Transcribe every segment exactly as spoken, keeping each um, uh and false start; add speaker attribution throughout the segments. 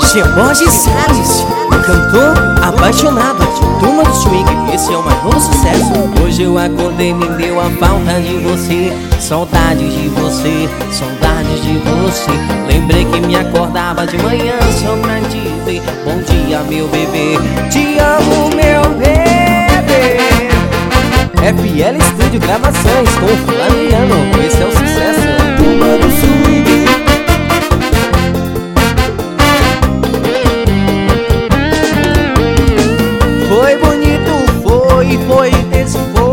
Speaker 1: George Salles, cantor apaixonado, turma do swing, esse é o mais novo sucesso. Hoje eu acordei, me deu a falta de você, saudades de você, saudades de você. Lembrei que me acordava de manhã só pra te ver. Bom dia, meu bebê, te amo, meu bebê. F L Studio Gravações com o Flamiano, esse é o sucesso. Turma do swing. Foi bonito, foi, foi intenso,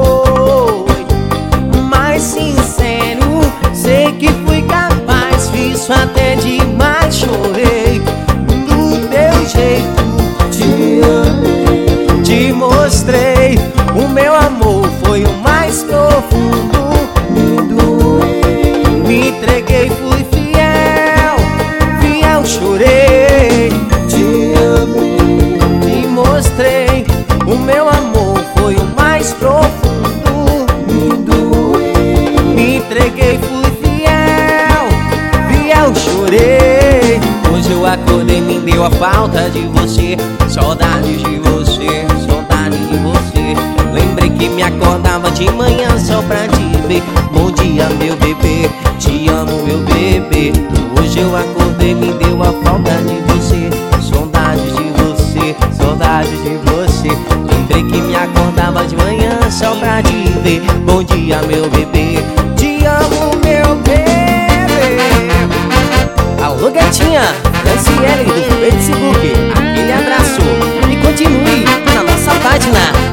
Speaker 1: foi mais sincero. Sei que fui capaz, fiz isso até demais. Chorei do teu jeito, te amei, te mostrei. O meu amor foi o mais profundo. Me doei, me entreguei, fui fiel, fiel, chorei. Te amei, te mostrei. O meu amor foi o mais profundo. Me doei, me entreguei, fui fiel, fiel, chorei. Hoje eu acordei, me deu a falta de você, saudades de você, saudades de você. Lembrei que me acordava de manhã só pra te ver. Bom dia, meu bebê, te amo, meu bebê. Hoje eu acordei, me deu a falta de você, saudades de você, saudades de você. Lembrei que me acordava de manhã só pra te ver. Bom dia, meu bebê, te amo, meu bebê. Alô, gatinha, Franciele do Facebook, aquele abraço e continue na nossa página.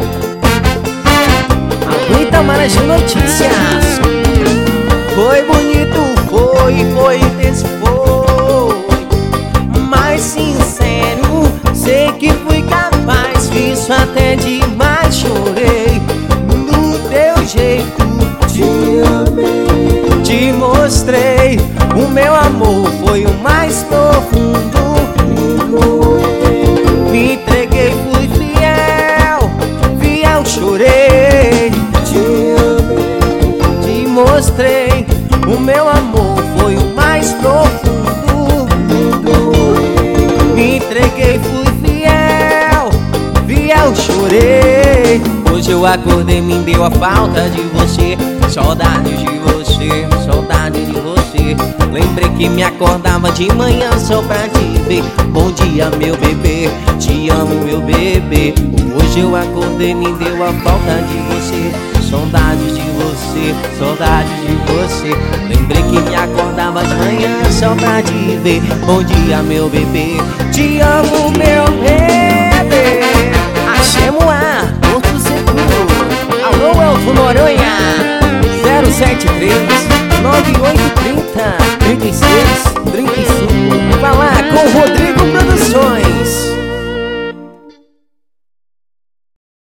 Speaker 1: Alô, Itamara de Notícias. Foi bonito, foi, foi intenso, foi mais sincero. Sei que fui capaz, fiz isso até demais. Chorei do teu jeito, te amei, te mostrei. O meu amor foi o mais profundo. Me doei, me entreguei, fui fiel, fiel, chorei. Te amei, te mostrei. O meu amor foi o mais profundo. Me doei, me entreguei, fui fiel, fiel, chorei. Hoje eu acordei, me deu a falta de você, saudades de você, saudade de você. Lembrei que me acordava de manhã só pra te ver. Bom dia, meu bebê, te amo, meu bebê. Hoje eu acordei, me deu a falta de você, saudades de você, saudades de você. Lembrei que me acordava de manhã só pra te ver. Bom dia, meu bebê, te amo, meu bebê. Axemoá, Porto Seguro. Alô, Elton Noronha, zero sete três nove oito